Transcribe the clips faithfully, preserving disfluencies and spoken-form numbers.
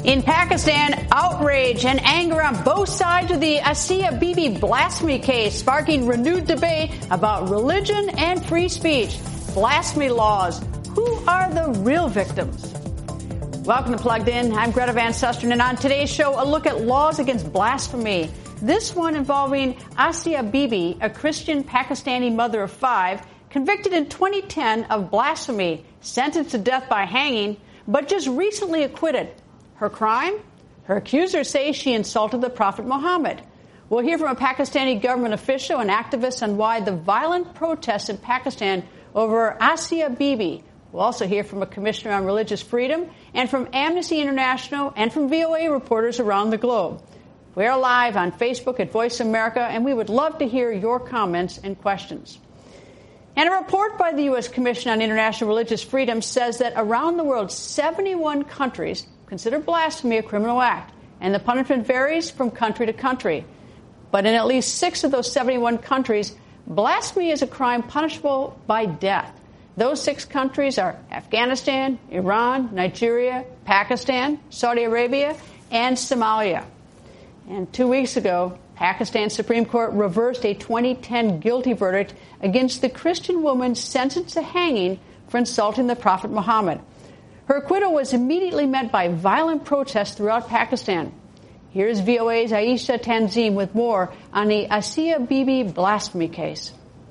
In Pakistan, outrage and anger on both sides of the Asia Bibi blasphemy case, sparking renewed debate about religion and free speech. Blasphemy laws. Who are the real victims? Welcome to Plugged In. I'm Greta Van Susteren, and on today's show, a look at laws against blasphemy. This one involving Asia Bibi, a Christian Pakistani mother of five, convicted in twenty ten of blasphemy, sentenced to death by hanging, but just recently acquitted. Her crime? Her accusers say she insulted the Prophet Muhammad. We'll hear from a Pakistani government official and activist on why the violent protests in Pakistan over Asia Bibi. We'll also hear from a commissioner on religious freedom and from Amnesty International and from V O A reporters around the globe. We're live on Facebook at Voice America, and we would love to hear your comments and questions. And a report by the U S Commission on International Religious Freedom says that around the world, seventy-one countries consider blasphemy a criminal act, and the punishment varies from country to country. But in at least six of those seventy-one countries, blasphemy is a crime punishable by death. Those six countries are Afghanistan, Iran, Nigeria, Pakistan, Saudi Arabia, and Somalia. And two weeks ago, Pakistan's Supreme Court reversed a twenty ten guilty verdict against the Christian woman sentenced to hanging for insulting the Prophet Muhammad. Her acquittal was immediately met by violent protests throughout Pakistan. Here's V O A's Aisha Tanzim with more on the Asia Bibi blasphemy case.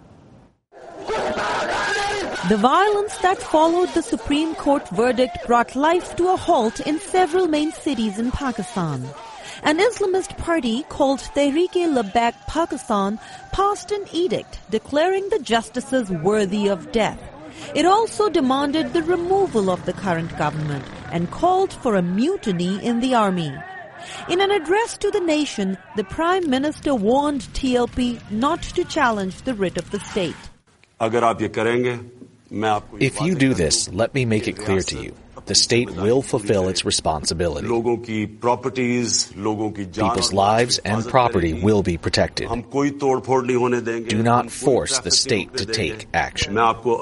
The violence that followed the Supreme Court verdict brought life to a halt in several main cities in Pakistan. An Islamist party called Tehreek-e-Labbaik Pakistan passed an edict declaring the justices worthy of death. It also demanded the removal of the current government and called for a mutiny in the army. In an address to the nation, the Prime Minister warned T L P not to challenge the writ of the state. If you do this, let me make it clear to you. The state will fulfill its responsibility. People's lives and property will be protected. Do not force the state to take action.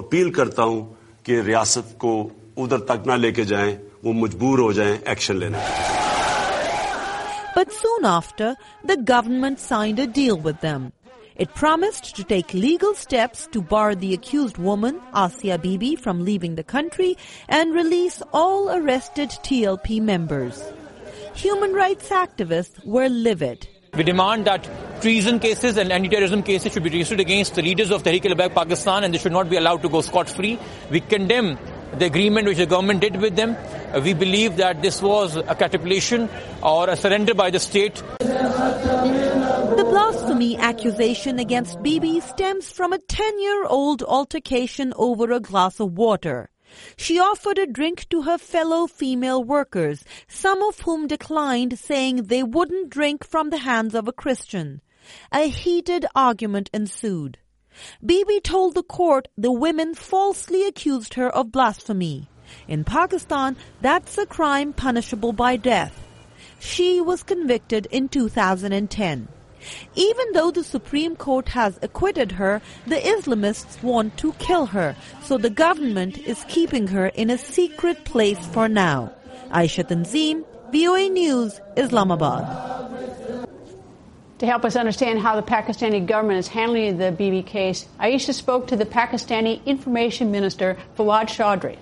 But soon after, the government signed a deal with them. It promised to take legal steps to bar the accused woman, Asia Bibi, from leaving the country and release all arrested T L P members. Human rights activists were livid. We demand that treason cases and anti-terrorism cases should be registered against the leaders of Tehreek-e-Labbaik Pakistan, and they should not be allowed to go scot-free. We condemn the agreement which the government did with them. Uh, we believe that this was a capitulation or a surrender by the state. The blasphemy accusation against Bibi stems from a ten-year-old altercation over a glass of water. She offered a drink to her fellow female workers, some of whom declined, saying they wouldn't drink from the hands of a Christian. A heated argument ensued. Bibi told the court the women falsely accused her of blasphemy. In Pakistan, that's a crime punishable by death. She was convicted in two thousand ten. Even though the Supreme Court has acquitted her, the Islamists want to kill her, so the government is keeping her in a secret place for now. Aisha Tanzim, V O A News, Islamabad. To help us understand how the Pakistani government is handling the Bibi case, Aisha spoke to the Pakistani Information Minister, Fawad Chaudhry.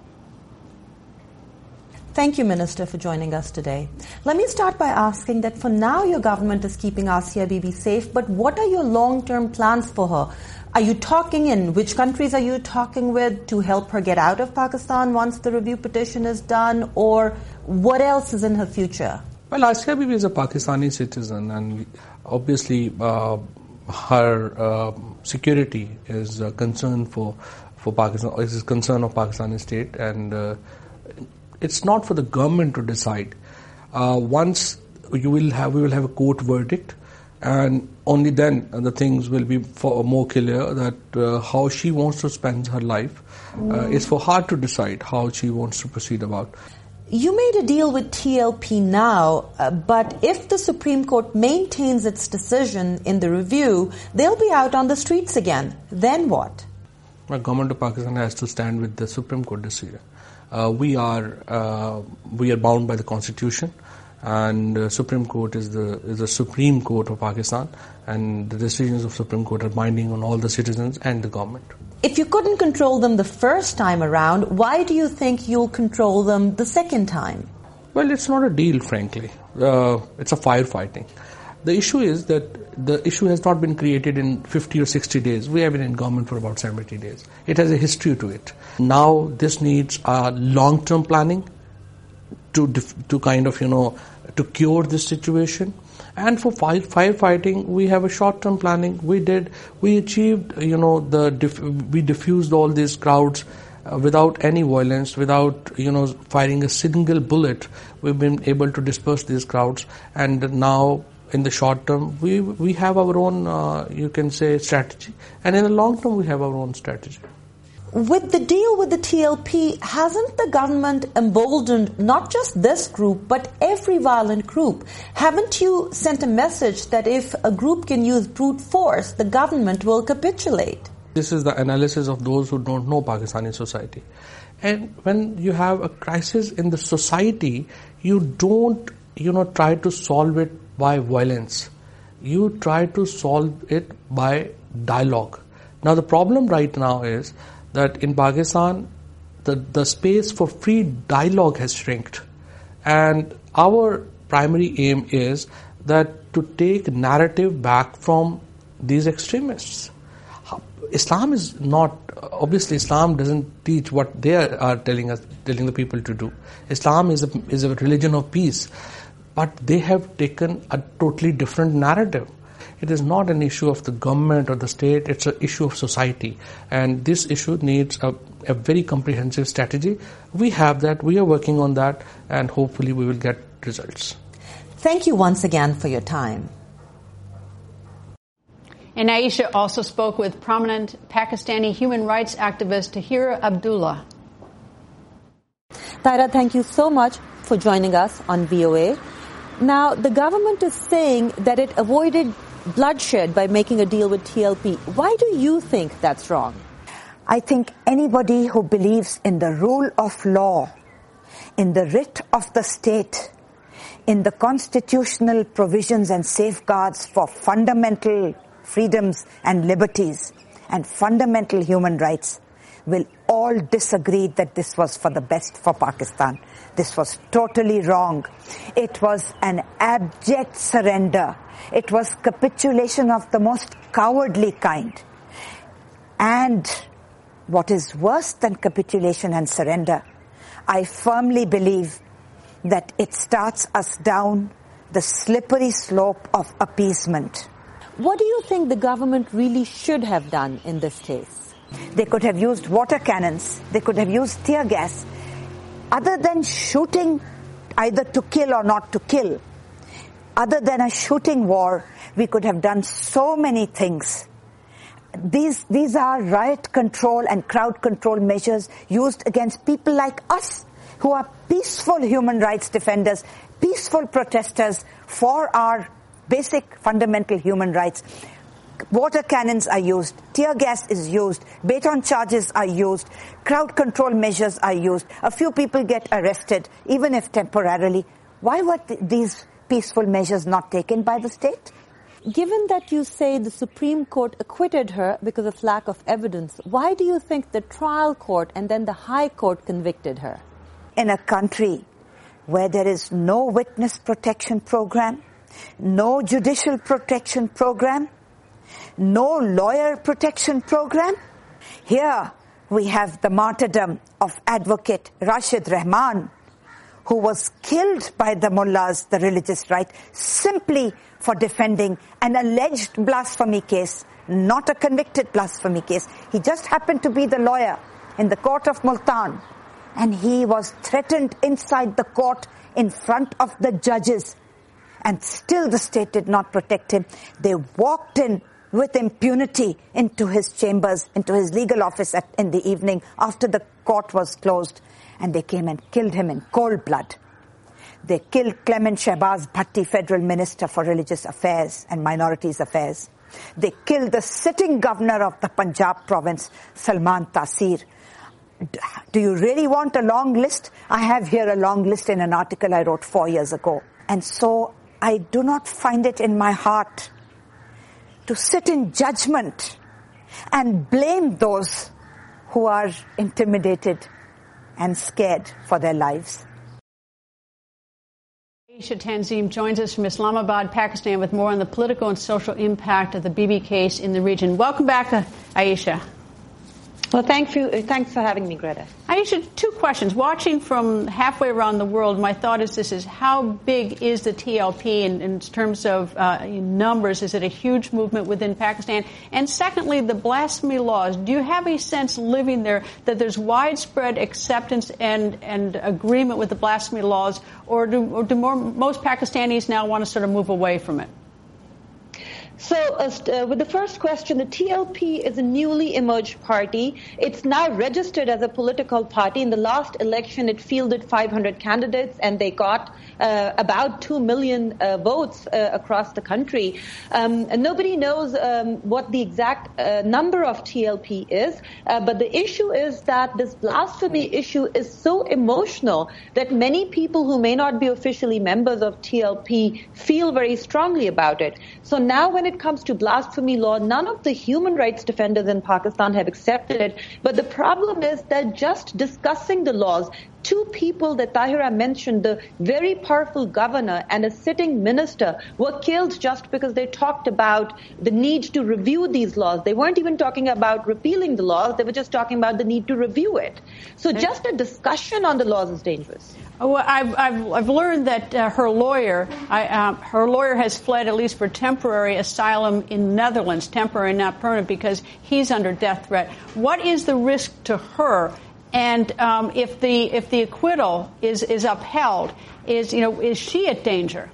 Thank you, Minister, for joining us today. Let me start by asking that for now your government is keeping Asia Bibi safe, but what are your long-term plans for her? Are you talking in? Which countries are you talking with to help her get out of Pakistan once the review petition is done? Or what else is in her future? Well, Asia Bibi is a Pakistani citizen, and obviously uh, her uh, security is a concern for, for Pakistan, is a concern of Pakistani state, and uh, it's not for the government to decide. Uh, once you will have, we will have a court verdict, and only then the things will be for more clear that uh, how she wants to spend her life. Uh, it's for her to decide how she wants to proceed about. You made a deal with T L P now, uh, but if the Supreme Court maintains its decision in the review, they'll be out on the streets again. Then what? The government of Pakistan has to stand with the Supreme Court decision. Uh, we are uh, we are bound by the Constitution, and the Supreme Court is the is the Supreme Court of Pakistan, and the decisions of Supreme Court are binding on all the citizens and the government. If you couldn't control them the first time around, why do you think you'll control them the second time? Well, it's not a deal, frankly. Uh, it's a firefighting. The issue is that the issue has not been created in fifty or sixty days. We have been in government for about seventy days. It has a history to it. Now this needs a long-term planning to to kind of, you know, to cure this situation. And for fire, firefighting, we have a short-term planning. We did, we achieved, you know, the diff, we diffused all these crowds uh, without any violence, without, you know, firing a single bullet. We've been able to disperse these crowds, and now in the short term, we we have our own, uh, you can say, strategy, and in the long term, we have our own strategy. With the deal with the T L P, hasn't the government emboldened not just this group, but every violent group? Haven't you sent a message that if a group can use brute force, the government will capitulate? This is the analysis of those who don't know Pakistani society. And when you have a crisis in the society, you don't, you know, try to solve it by violence. You try to solve it by dialogue. Now, the problem right now is that in Pakistan, the, the space for free dialogue has shrinked. And our primary aim is that to take narrative back from these extremists. Islam is not, obviously Islam doesn't teach what they are, are telling us, telling the people to do. Islam is a, is a religion of peace. But they have taken a totally different narrative. It is not an issue of the government or the state, it's an issue of society. And this issue needs a, a very comprehensive strategy. We have that, we are working on that, and hopefully we will get results. Thank you once again for your time. And Aisha also spoke with prominent Pakistani human rights activist Tahir Abdullah. Tahira, thank you so much for joining us on V O A. Now, the government is saying that it avoided bloodshed by making a deal with T L P. Why do you think that's wrong? I think anybody who believes in the rule of law, in the writ of the state, in the constitutional provisions and safeguards for fundamental freedoms and liberties and fundamental human rights will all disagree that this was for the best for Pakistan. This was totally wrong. It was an abject surrender. It was capitulation of the most cowardly kind. And what is worse than capitulation and surrender, I firmly believe that it starts us down the slippery slope of appeasement. What do you think the government really should have done in this case? They could have used water cannons. They could have used tear gas. Other than shooting either to kill or not to kill, other than a shooting war, we could have done so many things. These, these are riot control and crowd control measures used against people like us, who are peaceful human rights defenders, peaceful protesters for our basic fundamental human rights. Water cannons are used, tear gas is used, baton charges are used, crowd control measures are used. A few people get arrested, even if temporarily. Why were th- these peaceful measures not taken by the state? Given that you say the Supreme Court acquitted her because of lack of evidence, why do you think the trial court and then the High Court convicted her? In a country where there is no witness protection program, no judicial protection program, no lawyer protection program, here we have the martyrdom of advocate Rashid Rahman, who was killed by the mullahs, the religious right, simply for defending an alleged blasphemy case, not a convicted blasphemy case. He just happened to be the lawyer in the court of Multan, and he was threatened inside the court in front of the judges, and still the state did not protect him. They walked in with impunity into his chambers, into his legal office at, in the evening after the court was closed, and they came and killed him in cold blood. They killed Clement Shehbaz Bhatti, Federal Minister for Religious Affairs and Minorities Affairs. They killed the sitting governor of the Punjab province, Salman Taseer. Do you really want a long list? I have here a long list in an article I wrote four years ago. And so I do not find it in my heart to sit in judgment and blame those who are intimidated and scared for their lives. Aisha Tanzim joins us from Islamabad, Pakistan, with more on the political and social impact of the Bibi case in the region. Welcome back, Aisha. Well, thank you. Thanks for having me, Greta. Aisha, two questions. Watching from halfway around the world, my thought is this is how big is the T L P in, in terms of uh, numbers? Is it a huge movement within Pakistan? And secondly, the blasphemy laws. Do you have a sense living there that there's widespread acceptance and, and agreement with the blasphemy laws, or do, or do more, most Pakistanis now want to sort of move away from it? So uh, with the first question, the T L P is a newly emerged party. It's now registered as a political party. In the last election, it fielded five hundred candidates, and they got uh, about two million uh, votes uh, across the country. Um, and nobody knows um, what the exact uh, number of T L P is, uh, but the issue is that this blasphemy issue is so emotional that many people who may not be officially members of T L P feel very strongly about it. So now when it comes to blasphemy law, none of the human rights defenders in Pakistan have accepted it. But the problem is that just discussing the laws, two people that Tahira mentioned, the very powerful governor and a sitting minister, were killed just because they talked about the need to review these laws. They weren't even talking about repealing the laws. They were just talking about the need to review it. So just a discussion on the laws is dangerous. Well, I've, I've, I've learned that uh, her lawyer, I, uh, her lawyer has fled at least for temporary asylum in Netherlands, temporary, not permanent, because he's under death threat. What is the risk to her? And um, if the if the acquittal is is upheld, is you know is she at danger?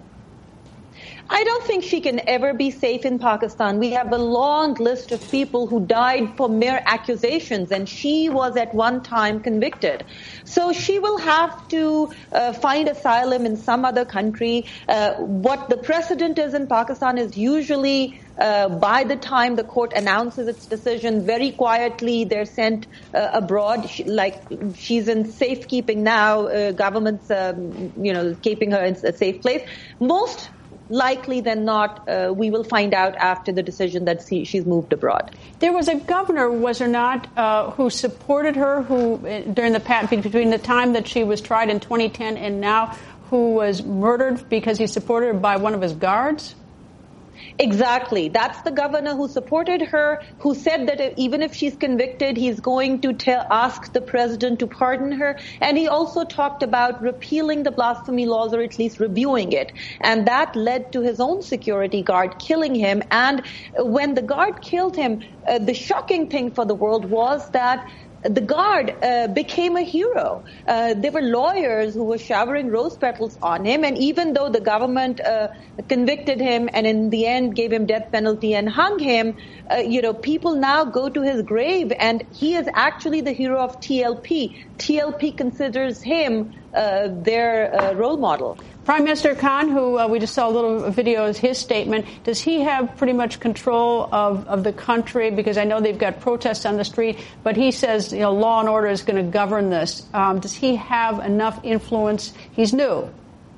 I don't think she can ever be safe in Pakistan. We have a long list of people who died for mere accusations, and she was at one time convicted. So she will have to uh, find asylum in some other country. Uh, what the precedent is in Pakistan is usually uh, by the time the court announces its decision, very quietly they're sent uh, abroad. She, like she's in safekeeping now. Uh, government's um, you know keeping her in a safe place. Most likely than not, uh, we will find out after the decision that she, she's moved abroad. There was a governor, was there not, uh, who supported her, who uh, during the between the time that she was tried in twenty ten and now, who was murdered because he supported her by one of his guards? Exactly. That's the governor who supported her, who said that even if she's convicted, he's going to tell, ask the president to pardon her. And he also talked about repealing the blasphemy laws, or at least reviewing it. And that led to his own security guard killing him. And when the guard killed him, uh, the shocking thing for the world was that the guard uh, became a hero. Uh, there were lawyers who were showering rose petals on him, and even though the government uh, convicted him and in the end gave him death penalty and hung him, uh, you know, people now go to his grave, and he is actually the hero of T L P. T L P considers him uh, their uh, role model. Prime Minister Khan, who uh, we just saw a little video of his statement, does he have pretty much control of, of the country? Because I know they've got protests on the street, but he says, you know, law and order is going to govern this. Um, does he have enough influence? He's new.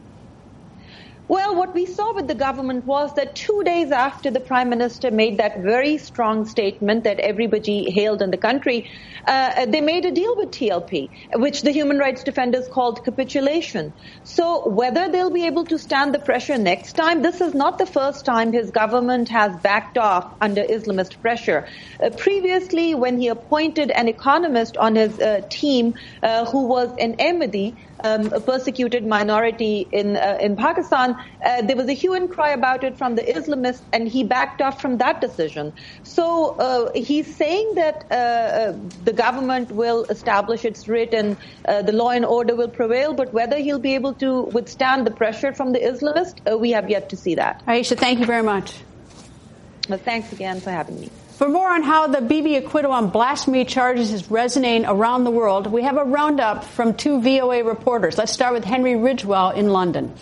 Well, what we saw with the government was that two days after the Prime Minister made that very strong statement that everybody hailed in the country, uh, they made a deal with T L P, which the human rights defenders called capitulation. So whether they'll be able to stand the pressure next time, this is not the first time his government has backed off under Islamist pressure. Uh, previously, when he appointed an economist on his uh, team uh, who was an Ahmadi, Um, a persecuted minority in uh, in Pakistan, uh, there was a hue and cry about it from the Islamists, and he backed off from that decision. So uh, he's saying that uh, the government will establish its writ and uh, the law and order will prevail, but whether he'll be able to withstand the pressure from the Islamists, uh, we have yet to see that. Aisha, thank you very much. Well, thanks again for having me. For more on how the Bibi acquittal on blasphemy charges is resonating around the world, we have a roundup from two V O A reporters. Let's start with Henry Ridgwell in London.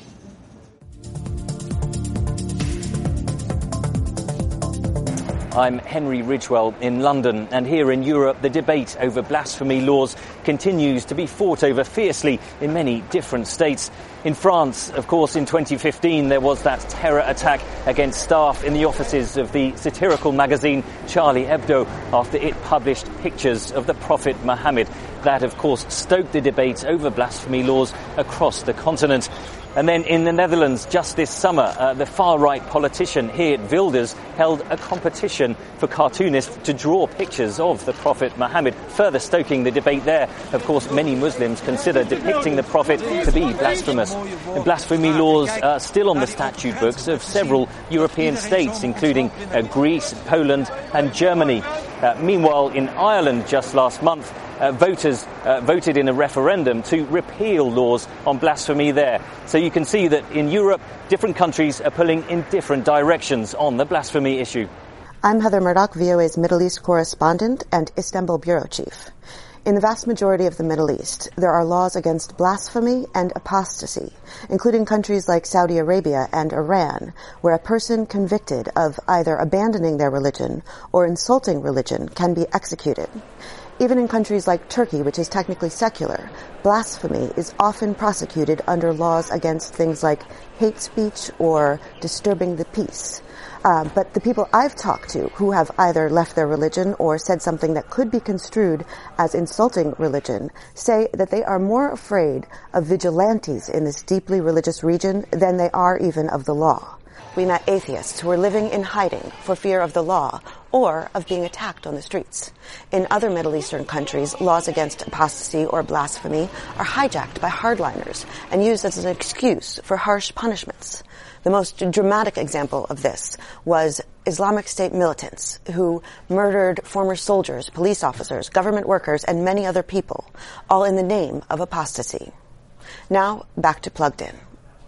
I'm Henry Ridgewell in London, and here in Europe the debate over blasphemy laws continues to be fought over fiercely in many different states. In France, of course, in twenty fifteen there was that terror attack against staff in the offices of the satirical magazine Charlie Hebdo after it published pictures of the Prophet Muhammad. That, of course, stoked the debate over blasphemy laws across the continent. And then in the Netherlands, just this summer, uh, the far-right politician Geert Wilders held a competition for cartoonists to draw pictures of the Prophet Muhammad, further stoking the debate there. Of course, many Muslims consider depicting the Prophet to be blasphemous. And blasphemy laws are still on the statute books of several European states, including uh, Greece, Poland and Germany. Uh, meanwhile, in Ireland just last month, Uh, voters uh, voted in a referendum to repeal laws on blasphemy there. So you can see that in Europe, different countries are pulling in different directions on the blasphemy issue. I'm Heather Murdoch, V O A's Middle East correspondent and Istanbul bureau chief. In the vast majority of the Middle East, there are laws against blasphemy and apostasy, including countries like Saudi Arabia and Iran, where a person convicted of either abandoning their religion or insulting religion can be executed. Even in countries like Turkey, which is technically secular, blasphemy is often prosecuted under laws against things like hate speech or disturbing the peace. Uh, but the people I've talked to who have either left their religion or said something that could be construed as insulting religion say that they are more afraid of vigilantes in this deeply religious region than they are even of the law. We met atheists who were living in hiding for fear of the law or of being attacked on the streets. In other Middle Eastern countries, laws against apostasy or blasphemy are hijacked by hardliners and used as an excuse for harsh punishments. The most dramatic example of this was Islamic State militants who murdered former soldiers, police officers, government workers, and many other people, all in the name of apostasy. Now, back to Plugged In.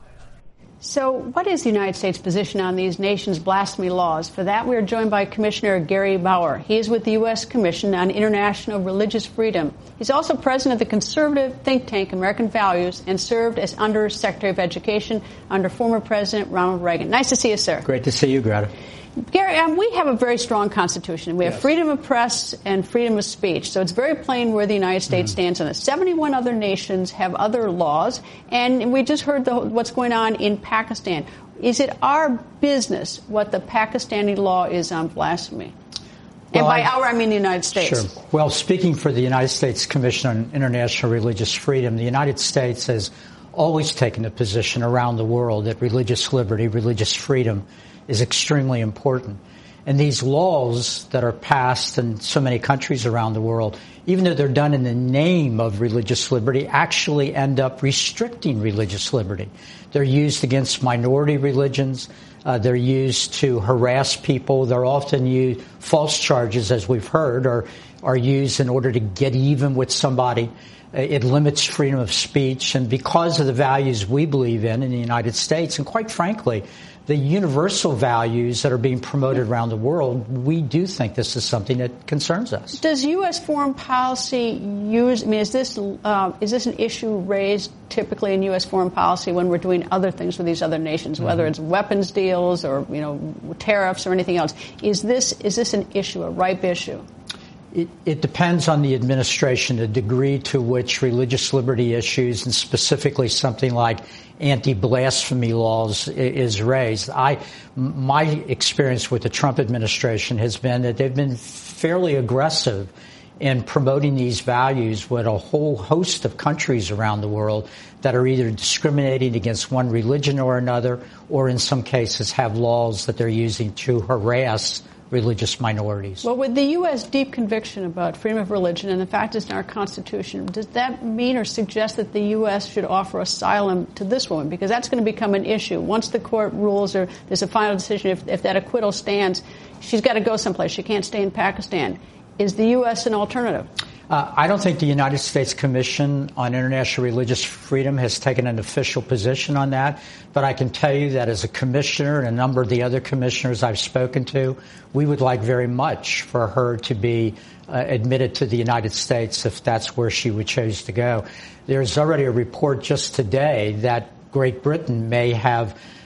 So what is the United States' position on these nations' blasphemy laws? For that, we are joined by Commissioner Gary Bauer. He is with the U S Commission on International Religious Freedom. He's also president of the conservative think tank American Values and served as Under Secretary of Education under former President Ronald Reagan. Nice to see you, sir. Great to see you, Greta. Gary, um, we have a very strong Constitution. We have yes. freedom of press and freedom of speech. So it's very plain where the United States mm-hmm. stands on this. seventy-one other nations have other laws. And we just heard the, what's going on in Pakistan. Is it our business what the Pakistani law is on blasphemy? And well, by I, our, I mean the United States. Sure. Well, speaking for the United States Commission on International Religious Freedom, the United States has always taken a position around the world that religious liberty, religious freedom is extremely important. And these laws that are passed in so many countries around the world, even though they're done in the name of religious liberty, actually end up restricting religious liberty. They're used against minority religions. Uh, they're used to harass people. They're often used, false charges, as we've heard, are, are used in order to get even with somebody. It limits freedom of speech. And because of the values we believe in in the United States, and quite frankly, the universal values that are being promoted around the world, we do think this is something that concerns us. Does U S foreign policy use, I mean, is this, uh, is this an issue raised typically in U S foreign policy when we're doing other things with these other nations, mm-hmm. whether it's weapons deals or, you know, tariffs or anything else? Is this, is this an issue, a ripe issue? It, it depends on the administration, the degree to which religious liberty issues, and specifically something like anti-blasphemy laws, is raised. I, my experience with the Trump administration has been that they've been fairly aggressive in promoting these values with a whole host of countries around the world that are either discriminating against one religion or another, or in some cases have laws that they're using to harass religious minorities. Well, with the U S deep conviction about freedom of religion and the fact it's in our Constitution, does that mean or suggest that the U S should offer asylum to this woman? Because that's going to become an issue. Once the court rules or there's a final decision, if, if that acquittal stands, she's got to go someplace. She can't stay in Pakistan. Is the U S an alternative? Uh, I don't think the United States Commission on International Religious Freedom has taken an official position on that, but I can tell you that as a commissioner and a number of the other commissioners I've spoken to, we would like very much for her to be uh, admitted to the United States if that's where she would choose to go. There's already a report just today that Great Britain may have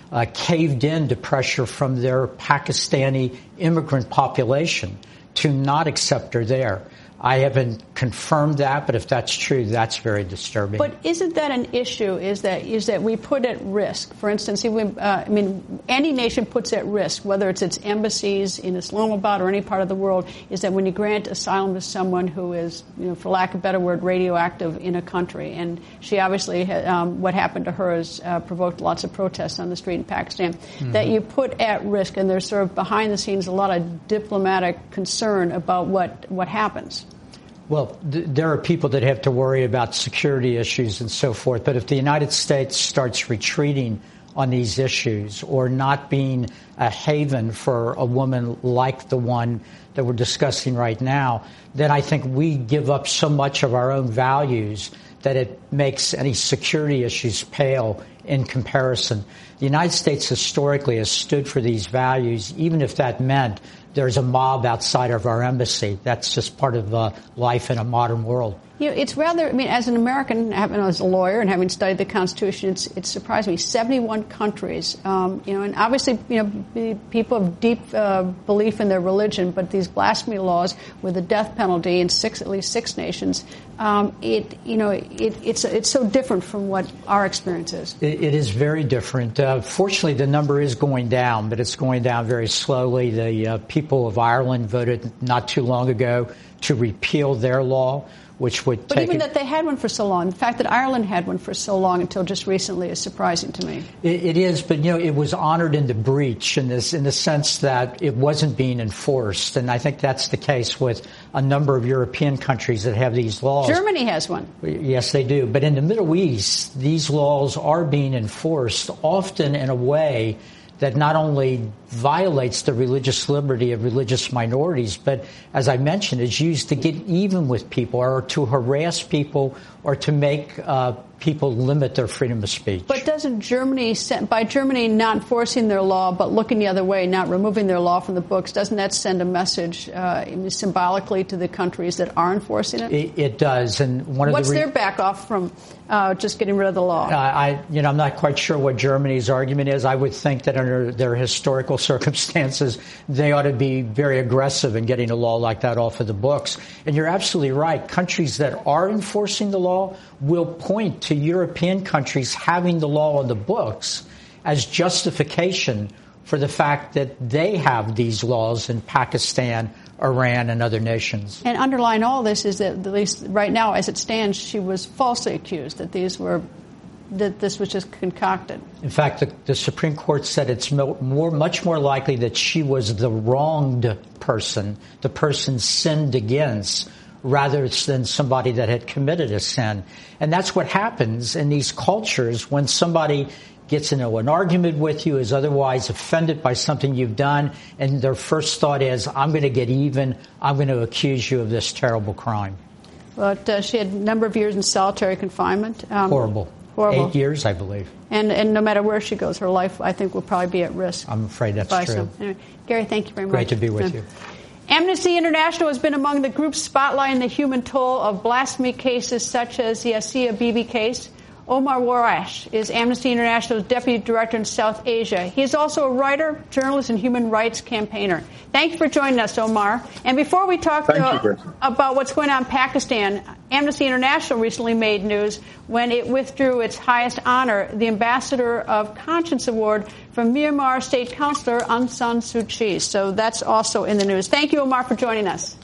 uh, caved in to pressure from their Pakistani immigrant population to not accept her there. I haven't confirmed that, but if that's true, that's very disturbing. But isn't that an issue, is that is that we put at risk, for instance, we, uh, I mean, any nation puts at risk, whether it's its embassies in Islamabad or any part of the world, is that when you grant asylum to someone who is, you know, for lack of a better word, radioactive in a country, and she obviously, had, um, what happened to her has uh, provoked lots of protests on the street in Pakistan, mm-hmm. that you put at risk, and there's sort of behind the scenes a lot of diplomatic concern about what, what happens. Well, th- there are people that have to worry about security issues and so forth. But if the United States starts retreating on these issues or not being a haven for a woman like the one that we're discussing right now, then I think we give up so much of our own values that it makes any security issues pale in comparison. The United States historically has stood for these values, even if that meant there's a mob outside of our embassy. That's just part of uh, life in a modern world. You know, it's rather, I mean, as an American, having, as a lawyer and having studied the Constitution, it's, it surprised me. seventy-one countries, um, you know, and obviously, you know, people have deep uh, belief in their religion, but these blasphemy laws with the death penalty in six, at least six nations, um, it, you know, it, it's it's so different from what our experience is. It, it is very different. Uh, fortunately, the number is going down, but it's going down very slowly. The uh, people of Ireland voted not too long ago to repeal their law, which would but take even it, that they had one for so long, the fact that Ireland had one for so long until just recently is surprising to me. It, it is, but you know, it was honored in the breach in this, in the sense that it wasn't being enforced, and I think that's the case with a number of European countries that have these laws. Germany has one. Yes, they do. But in the Middle East, these laws are being enforced, often in a way that not only violates the religious liberty of religious minorities, but, as I mentioned, is used to get even with people or to harass people or to make uh, people limit their freedom of speech. But doesn't Germany, by Germany not enforcing their law but looking the other way, not removing their law from the books, doesn't that send a message uh, symbolically to the countries that are enforcing it? It, it does. And one of What's the re- their back off from uh, just getting rid of the law? Uh, I, you know, I'm not quite sure what Germany's argument is. I would think that under their historical circumstances, they ought to be very aggressive in getting a law like that off of the books. And you're absolutely right. Countries that are enforcing the law will point to European countries having the law on the books as justification for the fact that they have these laws in Pakistan, Iran, and other nations. And underlying all this is that, at least right now, as it stands, she was falsely accused, that these were that this was just concocted. In fact, the, the Supreme Court said it's mo- more, much more likely that she was the wronged person, the person sinned against, rather than somebody that had committed a sin. And that's what happens in these cultures when somebody gets into an argument with you, is otherwise offended by something you've done, and their first thought is, I'm going to get even, I'm going to accuse you of this terrible crime. But uh, she had a number of years in solitary confinement. Um, Horrible. Horrible. Eight years, I believe. And and no matter where she goes, her life, I think, will probably be at risk. I'm afraid that's true. Some. Anyway, Gary, thank you very much. Great to be with yeah. you. Amnesty International has been among the groups spotlighting the human toll of blasphemy cases such as the Asia Bibi case. Omar Warash is Amnesty International's Deputy Director in South Asia. He is also a writer, journalist, and human rights campaigner. Thank you for joining us, Omar. And before we talk uh, you, about what's going on in Pakistan, Amnesty International recently made news when it withdrew its highest honor, the Ambassador of Conscience Award from Myanmar State Councillor Aung San Suu Kyi. So that's also in the news. Thank you, Omar, for joining us.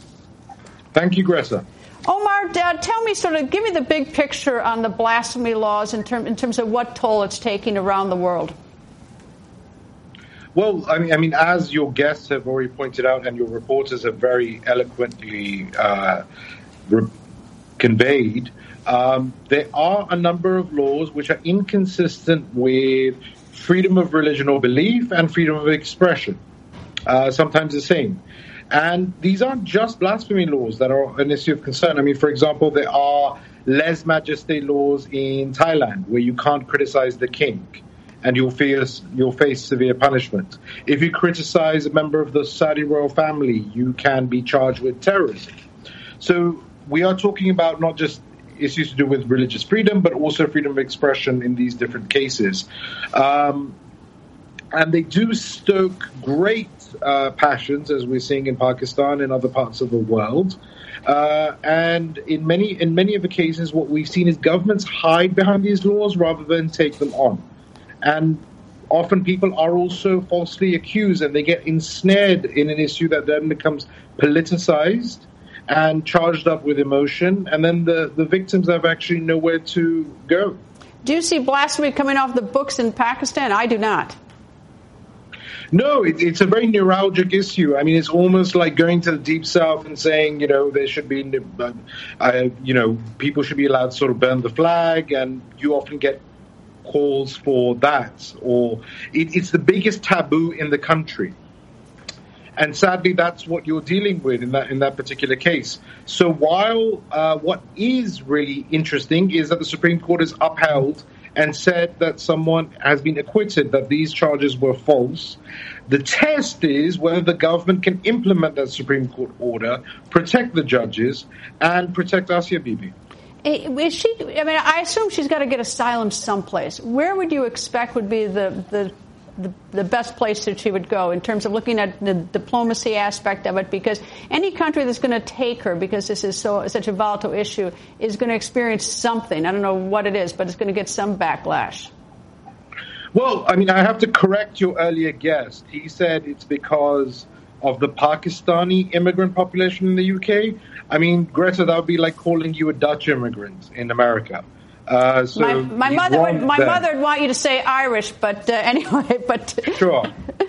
Thank you, Greta. Omar, uh, tell me, sort of, give me the big picture on the blasphemy laws in, term, in terms of what toll it's taking around the world. Well, I mean, I mean, as your guests have already pointed out, and your reporters have very eloquently uh, re- conveyed, um, there are a number of laws which are inconsistent with freedom of religion or belief and freedom of expression. Uh, sometimes the same. And these aren't just blasphemy laws that are an issue of concern. I mean, for example, there are lèse majesté laws in Thailand where you can't criticize the king and you'll face, you'll face severe punishment. If you criticize a member of the Saudi royal family, you can be charged with terrorism. So we are talking about not just issues to do with religious freedom, but also freedom of expression in these different cases. Um, And they do stoke great uh, passions, as we're seeing in Pakistan and other parts of the world. Uh, and in many in many of the cases, what we've seen is governments hide behind these laws rather than take them on. And often people are also falsely accused, and they get ensnared in an issue that then becomes politicized and charged up with emotion. And then the, the victims have actually nowhere to go. Do you see blasphemy coming off the books in Pakistan? I do not. No, it, it's a very neuralgic issue. I mean, it's almost like going to the Deep South and saying, you know, there should be, uh, you know, people should be allowed to sort of burn the flag, and you often get calls for that. Or it, it's the biggest taboo in the country. And sadly, that's what you're dealing with in that in that particular case. So while uh, what is really interesting is that the Supreme Court has upheld and said that someone has been acquitted, that these charges were false. The test is whether the government can implement that Supreme Court order, protect the judges, and protect Asia Bibi. Is she? I mean, I assume she's got to get asylum someplace. Where would you expect would be the the The, the best place that she would go in terms of looking at the diplomacy aspect of it? Because any country that's going to take her, because this is so such a volatile issue, is going to experience something. I don't know what it is, but it's going to get some backlash. Well, I mean, I have to correct your earlier guest. He said it's because of the Pakistani immigrant population in the U K. I mean, Greta, that would be like calling you a Dutch immigrant in America. Uh, so my my mother would my there. mother would want you to say Irish, but uh, anyway, but sure,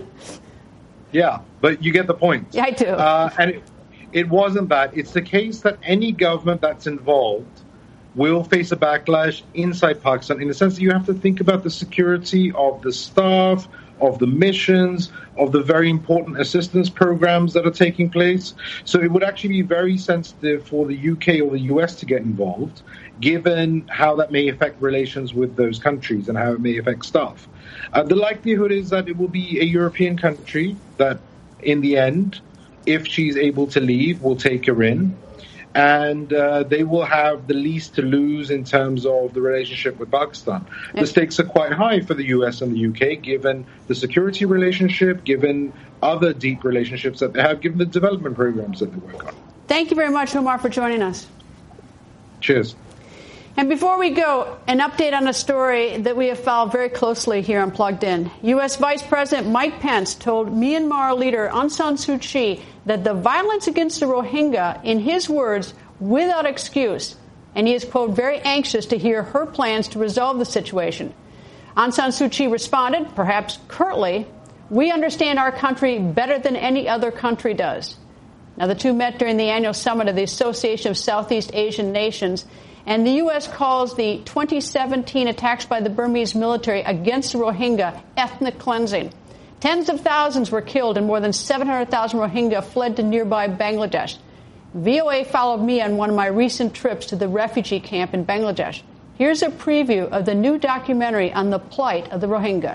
yeah, but you get the point. Yeah, I do. Uh, and it, it wasn't that. It's the case that any government that's involved will face a backlash inside Pakistan, in the sense that you have to think about the security of the staff, of the missions, of the very important assistance programs that are taking place. So it would actually be very sensitive for the U K or the U S to get involved, given how that may affect relations with those countries and how it may affect staff. Uh, the likelihood is that it will be a European country that, in the end, if she's able to leave, will take her in. And uh, they will have the least to lose in terms of the relationship with Pakistan. The stakes are quite high for the U S and the U K, given the security relationship, given other deep relationships that they have, given the development programs that they work on. Thank you very much, Umar, for joining us. Cheers. And before we go, an update on a story that we have followed very closely here on Plugged In. U S Vice President Mike Pence told Myanmar leader Aung San Suu Kyi that the violence against the Rohingya, in his words, without excuse. And he is, quote, very anxious to hear her plans to resolve the situation. Aung San Suu Kyi responded, perhaps curtly, "We understand our country better than any other country does." Now, the two met during the annual summit of the Association of Southeast Asian Nations. And the U S calls the twenty seventeen attacks by the Burmese military against the Rohingya ethnic cleansing. Tens of thousands were killed and more than seven hundred thousand Rohingya fled to nearby Bangladesh. V O A followed me on one of my recent trips to the refugee camp in Bangladesh. Here's a preview of the new documentary on the plight of the Rohingya.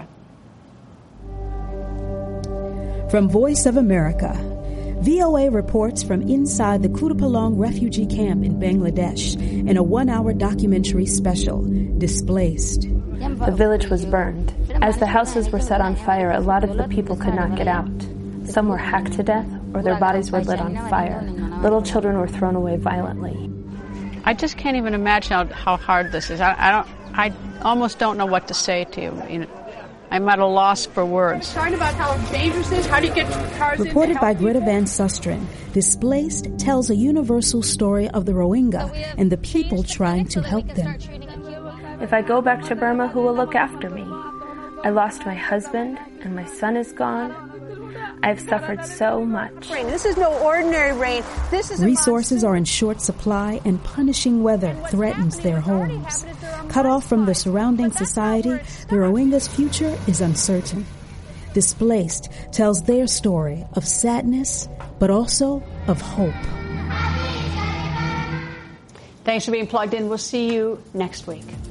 From Voice of America, V O A reports from inside the Kutupalong refugee camp in Bangladesh in a one-hour documentary special, Displaced. The village was burned. As the houses were set on fire, a lot of the people could not get out. Some were hacked to death, or their bodies were lit on fire. Little children were thrown away violently. I just can't even imagine how, how hard this is. I, I don't. I almost don't know what to say to you. You know, I'm at a loss for words. Talking about how dangerous it is. How do you get cars in? Reported by Greta Van Susteren, Displaced tells a universal story of the Rohingya and the people trying to help them. If I go back to Burma, who will look after me? I lost my husband, and my son is gone. I've suffered so much. This is no ordinary rain. This is Resources are in short supply, and punishing weather threatens their homes. Cut off from the surrounding society, the Rohingya's future is uncertain. Displaced tells their story of sadness, but also of hope. Thanks for being plugged in. We'll see you next week.